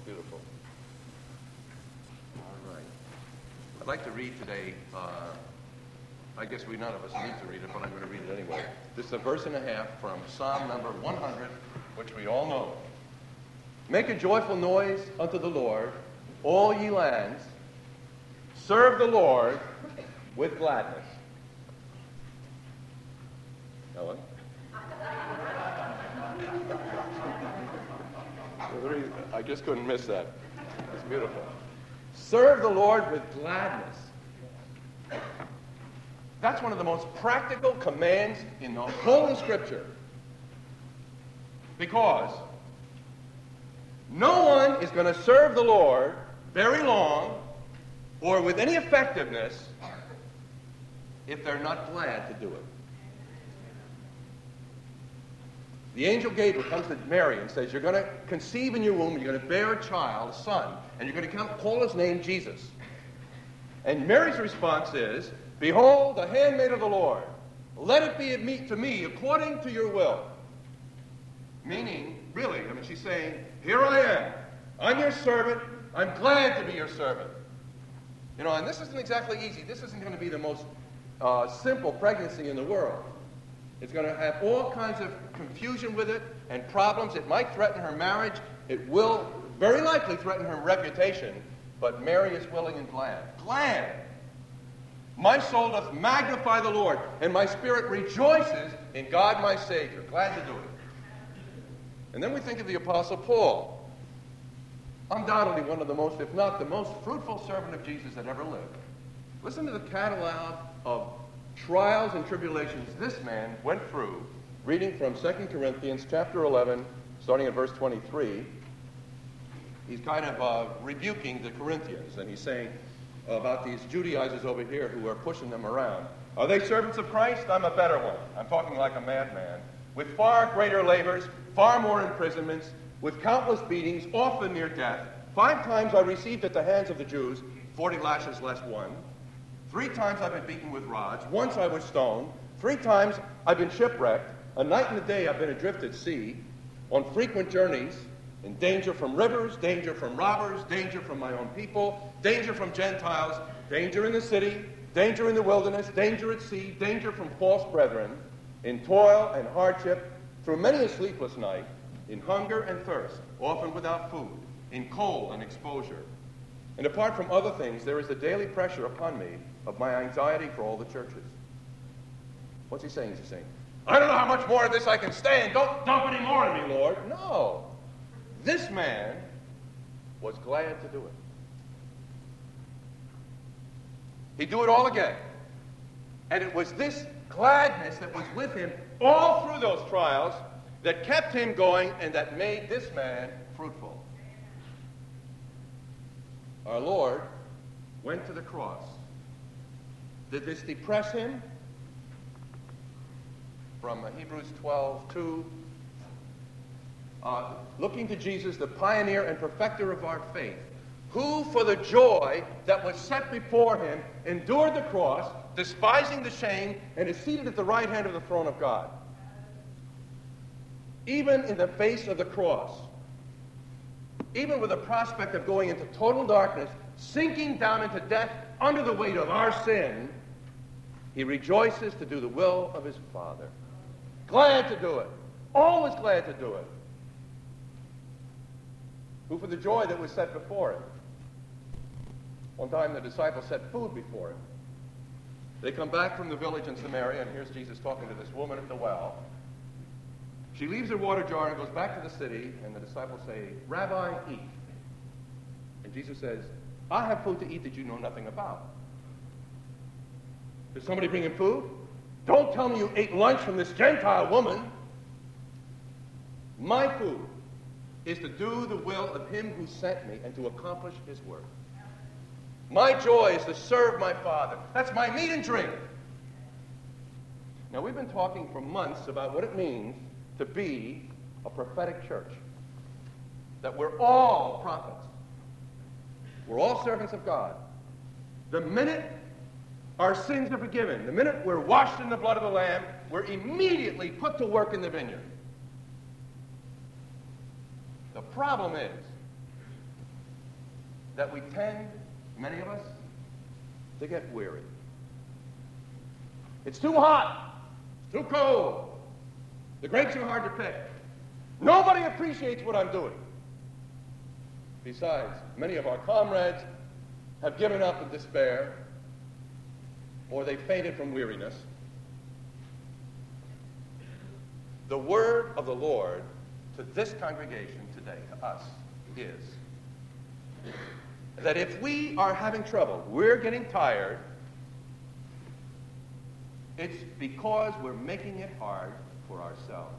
Beautiful. All right. I'd like to read today, I guess none of us need to read it, but I'm going to read it anyway. This is a verse and a half from Psalm number 100, which we all know. Make a joyful noise unto the Lord, all ye lands. Serve the Lord with gladness. Ellen? I just couldn't miss that. It's beautiful. Serve the Lord with gladness. That's one of the most practical commands in the whole of Scripture. Because no one is going to serve the Lord very long or with any effectiveness if they're not glad to do it. The angel Gabriel comes to Mary and says, you're going to conceive in your womb, you're going to bear a child, a son, and you're going to call his name Jesus. And Mary's response is, behold, the handmaid of the Lord, let it be to me according to your will. Meaning, really, she's saying, here I am. I'm your servant. I'm glad to be your servant. And this isn't exactly easy. This isn't going to be the most simple pregnancy in the world. It's going to have all kinds of confusion with it and problems. It might threaten her marriage. It will very likely threaten her reputation. But Mary is willing and glad. Glad. My soul doth magnify the Lord, and my spirit rejoices in God my Savior. Glad to do it. And then we think of the Apostle Paul. Undoubtedly one of the most, if not the most fruitful servant of Jesus that ever lived. Listen to the catalog of trials and tribulations this man went through, reading from 2 Corinthians chapter 11, starting at verse 23. He's kind of rebuking the Corinthians, and he's saying about these Judaizers over here who are pushing them around. Are they servants of Christ? I'm a better one. I'm talking like a madman. With far greater labors, far more imprisonments, with countless beatings, often near death. 5 times I received at the hands of the Jews 40 lashes less one. 3 times I've been beaten with rods. Once I was stoned. 3 times I've been shipwrecked. A night and a day I've been adrift at sea, on frequent journeys, in danger from rivers, danger from robbers, danger from my own people, danger from Gentiles, danger in the city, danger in the wilderness, danger at sea, danger from false brethren, in toil and hardship, through many a sleepless night, in hunger and thirst, often without food, in cold and exposure. And apart from other things, there is the daily pressure upon me of my anxiety for all the churches. What's he saying? He's saying, I don't know how much more of this I can stand. Don't dump any more on me, Lord. No. This man was glad to do it. He'd do it all again. And it was this gladness that was with him all through those trials that kept him going and that made this man fruitful. Our Lord went to the cross. Did this depress him? From Hebrews 12:2, looking to Jesus, the pioneer and perfecter of our faith, who for the joy that was set before him endured the cross, despising the shame, and is seated at the right hand of the throne of God. Even in the face of the cross, even with the prospect of going into total darkness, sinking down into death under the weight of our sin, he rejoices to do the will of his Father. Glad to do it. Always glad to do it. Who for the joy that was set before him. One time the disciples set food before him. They come back from the village in Samaria, and here's Jesus talking to this woman at the well. She leaves her water jar and goes back to the city, and the disciples say, Rabbi, eat. And Jesus says, I have food to eat that you know nothing about. Is somebody bringing food? Don't tell me you ate lunch from this Gentile woman. My food is to do the will of him who sent me and to accomplish his work. My joy is to serve my Father. That's my meat and drink. Now, we've been talking for months about what it means to be a prophetic church. That we're all prophets. We're all servants of God. The minute our sins are forgiven, the minute we're washed in the blood of the Lamb, we're immediately put to work in the vineyard. The problem is, that we tend, many of us, to get weary. It's too hot. It's too cold. The grapes are hard to pick. Nobody appreciates what I'm doing. Besides, many of our comrades have given up in despair, or they fainted from weariness. The word of the Lord to this congregation today, to us, is that if we are having trouble, we're getting tired, it's because we're making it hard for ourselves.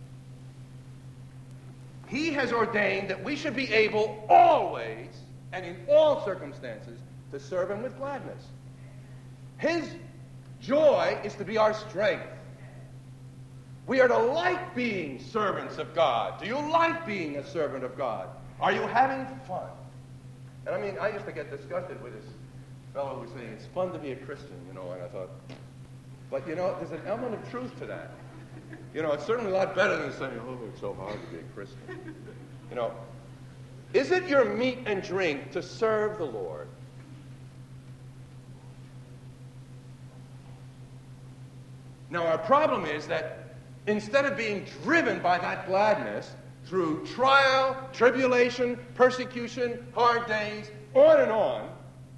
He has ordained that we should be able always and in all circumstances to serve him with gladness. His joy is to be our strength. We are to like being servants of God. Do you like being a servant of God? Are you having fun? And I mean, I used to get disgusted with this fellow who was saying, it's fun to be a Christian, and I thought, but there's an element of truth to that. It's certainly a lot better than saying, oh, it's so hard to be a Christian. Is it your meat and drink to serve the Lord? Now, our problem is that instead of being driven by that gladness through trial, tribulation, persecution, hard days, on and on,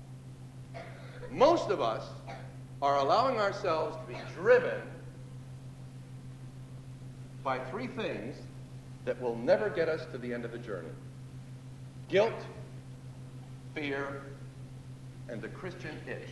most of us are allowing ourselves to be driven by three things that will never get us to the end of the journey: guilt, fear, and the Christian itch.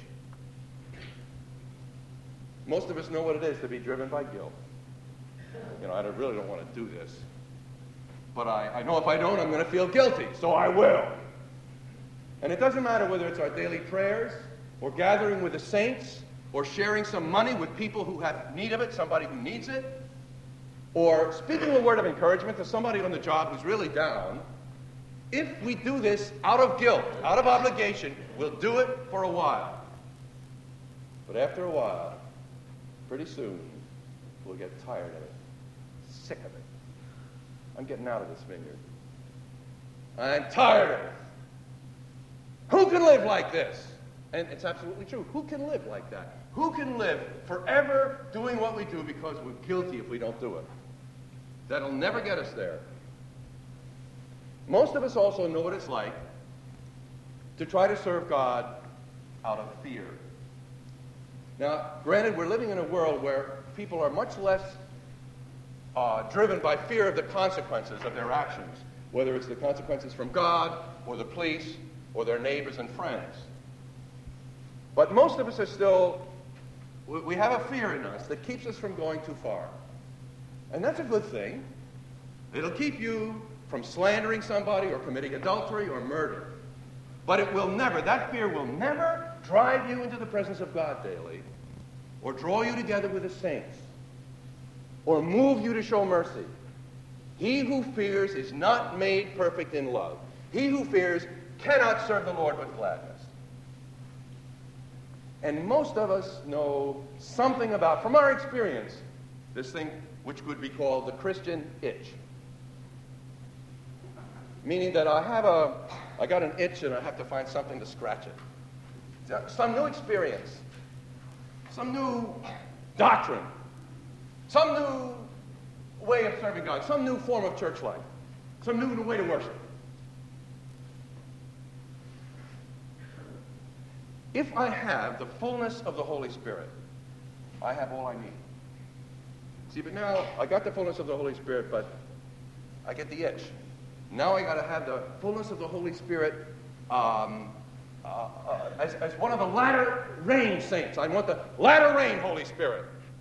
Most of us know what it is to be driven by guilt. I really don't want to do this, but I know if I don't, I'm going to feel guilty, so I will. And it doesn't matter whether it's our daily prayers, or gathering with the saints, or sharing some money with people who have need of it, somebody who needs it, or speaking a word of encouragement to somebody on the job who's really down. If we do this out of guilt, out of obligation, we'll do it for a while. But after a while, pretty soon, we'll get tired of it, sick of it. I'm getting out of this vineyard. I'm tired of it. Who can live like this? And it's absolutely true. Who can live like that? Who can live forever doing what we do because we're guilty if we don't do it? That'll never get us there. Most of us also know what it's like to try to serve God out of fear. Now, granted, we're living in a world where people are much less driven by fear of the consequences of their actions, whether it's the consequences from God or the police or their neighbors and friends. But most of us are still, we have a fear in us that keeps us from going too far. And that's a good thing. It'll keep you from slandering somebody or committing adultery or murder. But that fear will never drive you into the presence of God daily, or draw you together with the saints, or move you to show mercy. He who fears is not made perfect in love. He who fears cannot serve the Lord with gladness. And most of us know something about, from our experience, this thing which could be called the Christian itch. Meaning that I got an itch and I have to find something to scratch it. Some new experience, some new doctrine, some new way of serving God, some new form of church life, some new way to worship. If I have the fullness of the Holy Spirit, I have all I need. See, but now I got the fullness of the Holy Spirit, but I get the itch. Now I got to have the fullness of the Holy Spirit as one of the latter rain saints. I want the latter rain Holy Spirit.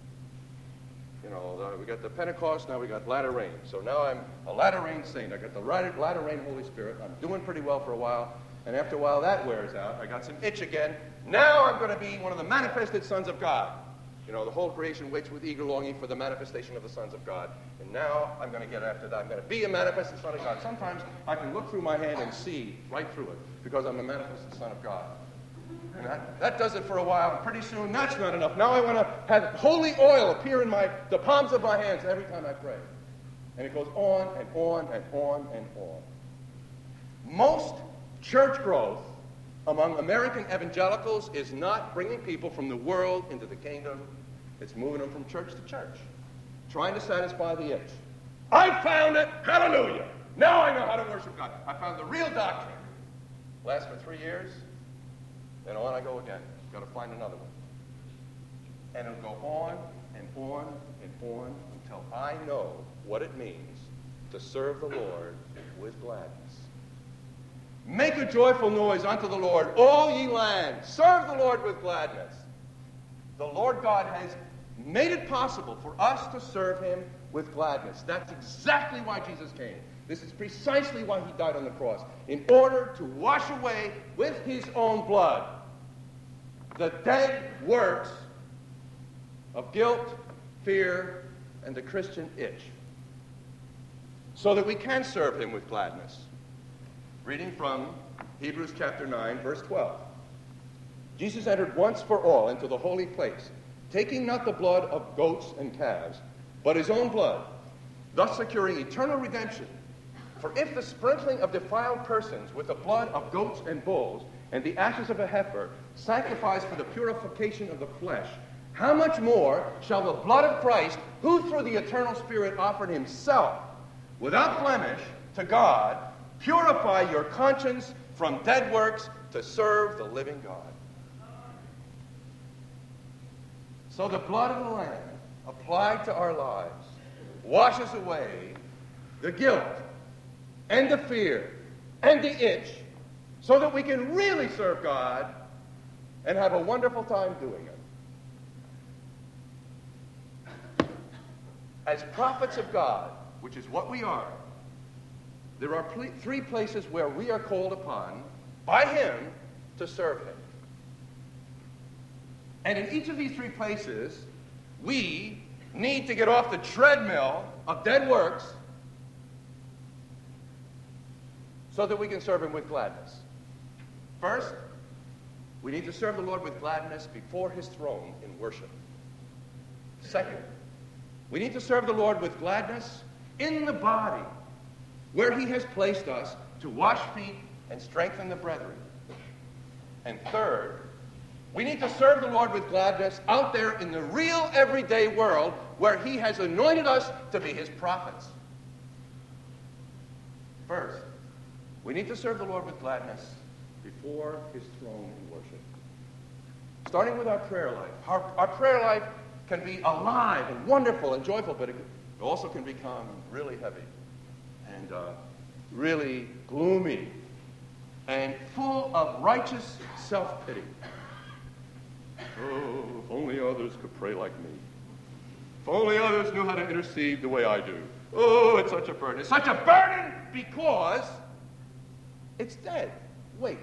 We got the Pentecost, now we got latter rain. So now I'm a latter rain saint. I got the latter rain Holy Spirit. I'm doing pretty well for a while. And after a while that wears out, I got some itch again. Now I'm going to be one of the manifested sons of God. The whole creation waits with eager longing for the manifestation of the sons of God. And now I'm going to get after that. I'm going to be a manifested son of God. Sometimes I can look through my hand and see right through it because I'm a manifested son of God. And that does it for a while. And pretty soon that's not enough. Now I want to have holy oil appear in the palms of my hands every time I pray. And it goes on and on and on and on. Most church growth among American evangelicals is not bringing people from the world into the kingdom. It's moving them from church to church, trying to satisfy the itch. I found it. Hallelujah. Now I know how to worship God. I found the real doctrine. Lasts for 3 years, then on I go again. Got to find another one. And it'll go on and on and on until I know what it means to serve the Lord with gladness. Make a joyful noise unto the Lord, all ye lands. Serve the Lord with gladness. The Lord God has made it possible for us to serve him with gladness. That's exactly why Jesus came. This is precisely why he died on the cross, in order to wash away with his own blood the dead works of guilt, fear, and the Christian itch, so that we can serve him with gladness. Reading from Hebrews chapter 9, verse 12. Jesus entered once for all into the holy place, taking not the blood of goats and calves, but his own blood, thus securing eternal redemption. For if the sprinkling of defiled persons with the blood of goats and bulls and the ashes of a heifer sacrifice for the purification of the flesh, how much more shall the blood of Christ, who through the eternal Spirit offered himself without blemish to God, purify your conscience from dead works to serve the living God. So the blood of the Lamb applied to our lives washes away the guilt and the fear and the itch, so that we can really serve God and have a wonderful time doing it. As prophets of God, which is what we are, there are three places where we are called upon by him to serve him. And in each of these three places, we need to get off the treadmill of dead works so that we can serve him with gladness. First, we need to serve the Lord with gladness before his throne in worship. Second, we need to serve the Lord with gladness in the body, where he has placed us to wash feet and strengthen the brethren. And third, we need to serve the Lord with gladness out there in the real everyday world, where he has anointed us to be his prophets. First, we need to serve the Lord with gladness before his throne in worship. Starting with our prayer life. Our prayer life can be alive and wonderful and joyful, but it also can become really heavy and really gloomy and full of righteous self-pity. Oh, if only others could pray like me. If only others knew how to intercede the way I do. Oh, it's such a burden. It's such a burden because it's dead. Wait.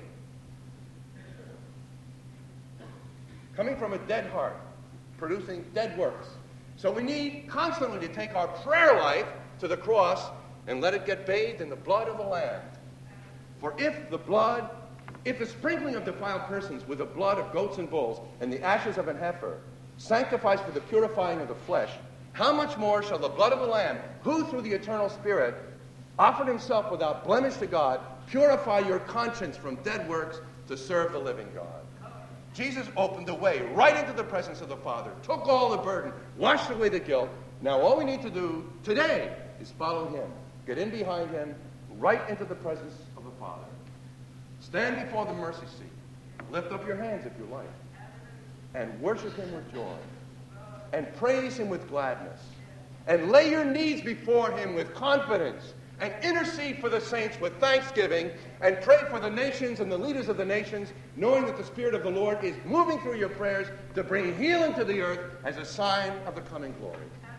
Coming from a dead heart, producing dead works. So we need constantly to take our prayer life to the cross and let it get bathed in the blood of the Lamb. For if the sprinkling of defiled persons with the blood of goats and bulls and the ashes of an heifer sanctifies for the purifying of the flesh, how much more shall the blood of the Lamb, who through the eternal Spirit offered himself without blemish to God, purify your conscience from dead works to serve the living God? Jesus opened the way right into the presence of the Father, took all the burden, washed away the guilt. Now all we need to do today is follow him, get in behind him, right into the presence of the Father. Stand before the mercy seat. Lift up your hands if you like. And worship him with joy. And praise him with gladness. And lay your needs before him with confidence. And intercede for the saints with thanksgiving. And pray for the nations and the leaders of the nations, knowing that the Spirit of the Lord is moving through your prayers to bring healing to the earth as a sign of the coming glory.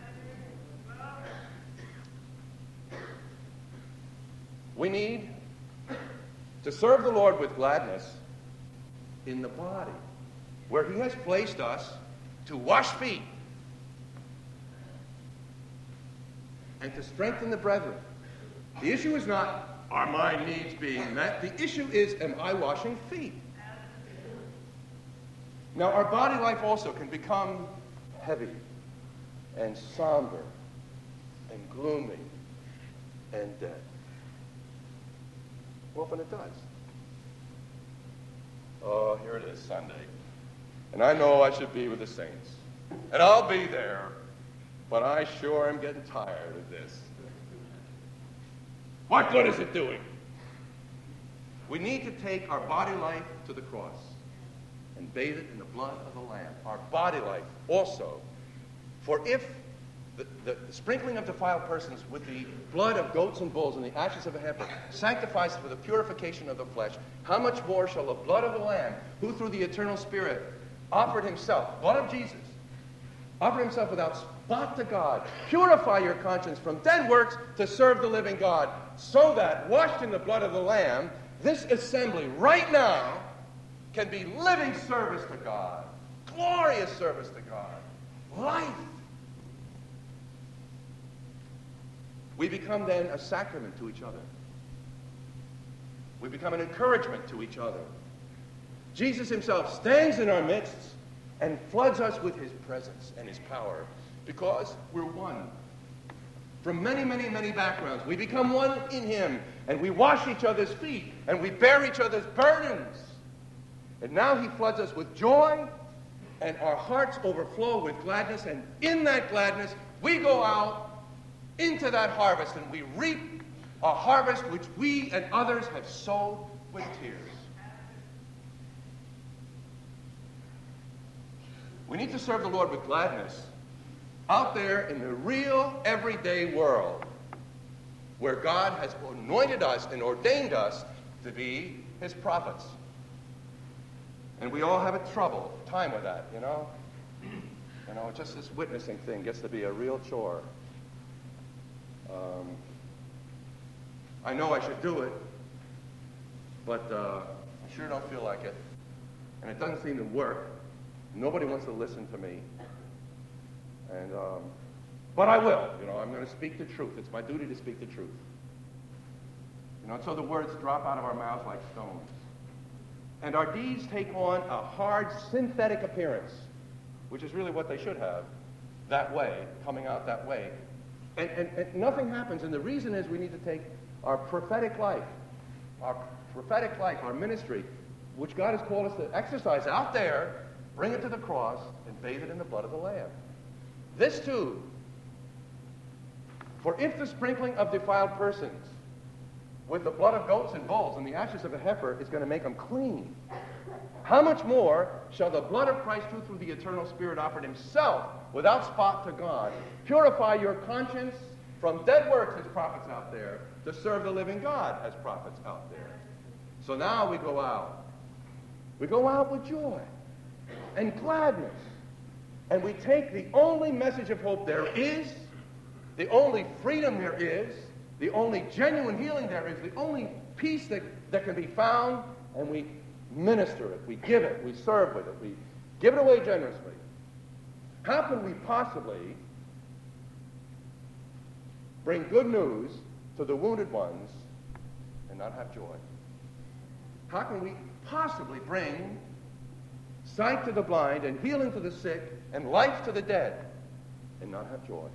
We need to serve the Lord with gladness in the body, where he has placed us to wash feet and to strengthen the brethren. The issue is not, are my needs being met? The issue is, am I washing feet? Now, our body life also can become heavy and somber and gloomy and dead. Often it does. Oh, here it is, Sunday. And I know I should be with the saints. And I'll be there. But I sure am getting tired of this. What good is it doing? We need to take our body life to the cross and bathe it in the blood of the Lamb. Our body life also. For if the sprinkling of defiled persons with the blood of goats and bulls and the ashes of a heifer sanctifies for the purification of the flesh, how much more shall the blood of the Lamb, who through the eternal Spirit offered himself, blood of Jesus, offered himself without spot to God, purify your conscience from dead works to serve the living God, so that, washed in the blood of the Lamb, this assembly right now can be living service to God, glorious service to God, life. We become then a sacrament to each other. We become an encouragement to each other. Jesus himself stands in our midst and floods us with his presence and his power because we're one. From many, many, many backgrounds, we become one in him, and we wash each other's feet, and we bear each other's burdens. And now he floods us with joy, and our hearts overflow with gladness, and in that gladness, we go out into that harvest, and we reap a harvest which we and others have sowed with tears. We need to serve the Lord with gladness out there in the real, everyday world where God has anointed us and ordained us to be his prophets. And we all have a time with that, you know? You know, just this witnessing thing gets to be a real chore. I know I should do it, but I sure don't feel like it. And it doesn't seem to work. Nobody wants to listen to me. And, but I will. You know, I'm going to speak the truth. It's my duty to speak the truth. You know, and so the words drop out of our mouths like stones. And our deeds take on a hard, synthetic appearance, which is really what they should have, that way, coming out that way. And nothing happens. And the reason is we need to take our prophetic life, our ministry, which God has called us to exercise out there, bring it to the cross, and bathe it in the blood of the Lamb. This too. For if the sprinkling of defiled persons with the blood of goats and bulls and the ashes of a heifer is going to make them clean, how much more shall the blood of Christ, who through the eternal Spirit offered himself without spot to God, purify your conscience from dead works as prophets out there to serve the living God as prophets out there. So now we go out. We go out with joy and gladness. And we take the only message of hope there is, the only freedom there is, the only genuine healing there is, the only peace that can be found, and we minister it, we give it, we serve with it, we give it away generously. How can we possibly bring good news to the wounded ones and not have joy? How can we possibly bring sight to the blind and healing to the sick and life to the dead and not have joy?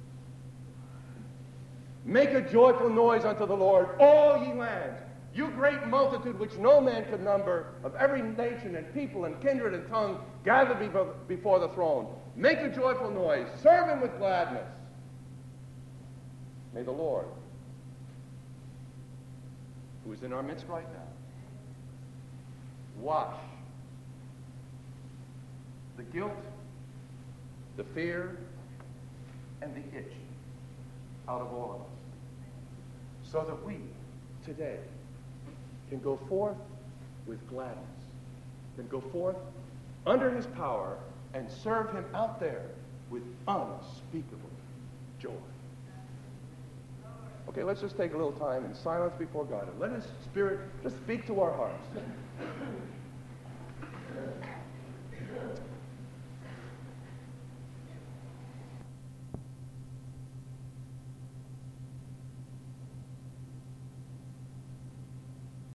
Make a joyful noise unto the Lord, all ye lands, you great multitude which no man could number, of every nation and people and kindred and tongue gathered before the throne. Make a joyful noise, serve him with gladness. May the Lord, who is in our midst right now, wash the guilt, the fear, and the itch out of all of us, so that we today can go forth with gladness, can go forth under his power and serve him out there with unspeakable joy. Okay, let's just take a little time in silence before God and let his Spirit just speak to our hearts.